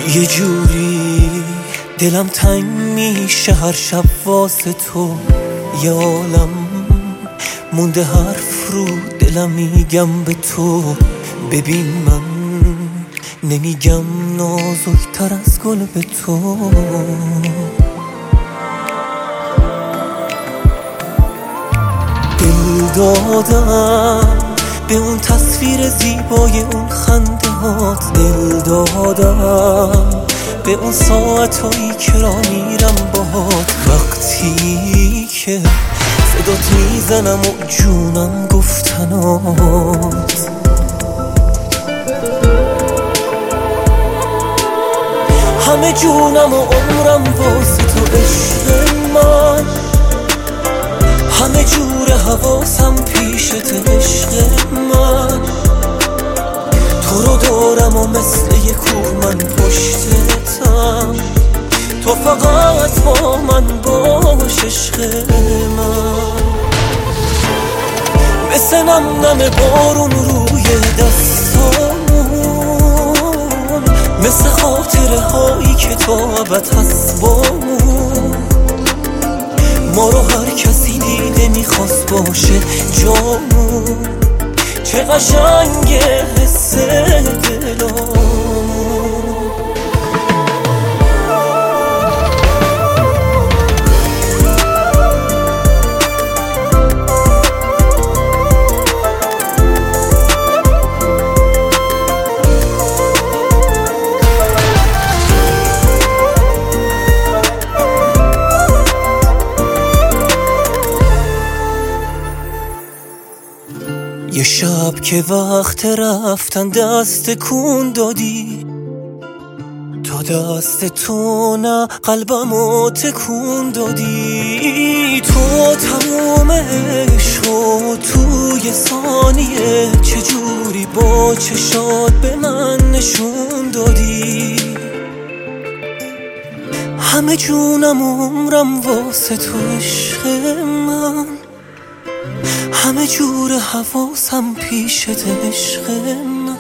یه جوری دلم تنگ میشه هر شب واسه تو، یه عالم مونده حرف رو دلم میگم به تو. ببین من نمیگم نازک‌تر از گل به تو. دل دادم به اون تصویر زیبای اون خنده هات، دل دادم به اون ساعتایی که را میرم باهات. وقتی که صدات میزنم و جونم گفتنات، همه جونم و عمرم واسه تو عشق من، همه جور حواسم پیشت عشق من. تو رو دارم و مثل یه کوه من پشتتم، تو فقط با من باش عشق من. مثل نم بارون روی دستامون، مثل خاطره هایی که تا ابد هست بامون. ما رو هر کسی دیده میخواست باشه جامون، چه قشنگه حس دلامون. یه شب که وقت رفتن دست کون دادی، تا دست تو نه قلبمو تکون دادی. تو تموم عشقو توی ثانیه چجوری با چشات به من نشون دادی. همه جونم و عمرم واسه تو عشق من، همه جور حواسم پیشت عشق من.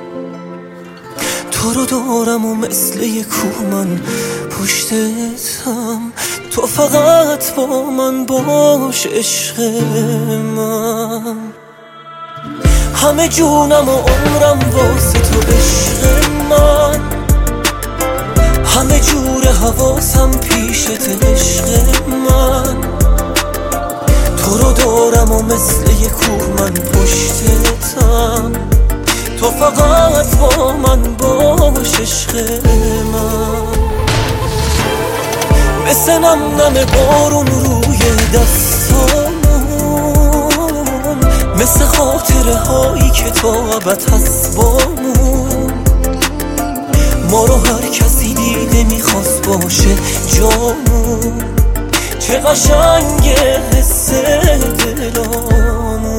تو رو دارم و مثل یه کوه من پشتتم، تو فقط با من باش عشق من. همه جونم و عمرم واسه تو عشق من، همه جور حواسم پیشت عشق من. تو رو دارم و مثل یه کوه من پشتتم، تو فقط با من باش عشق من. مثل نم بارون روی دستامون، مثل خاطره هایی که تا ابد هست بامون. ما رو هر کسی دیده میخواست باشه جامون، چه قشنگه حس دلامون.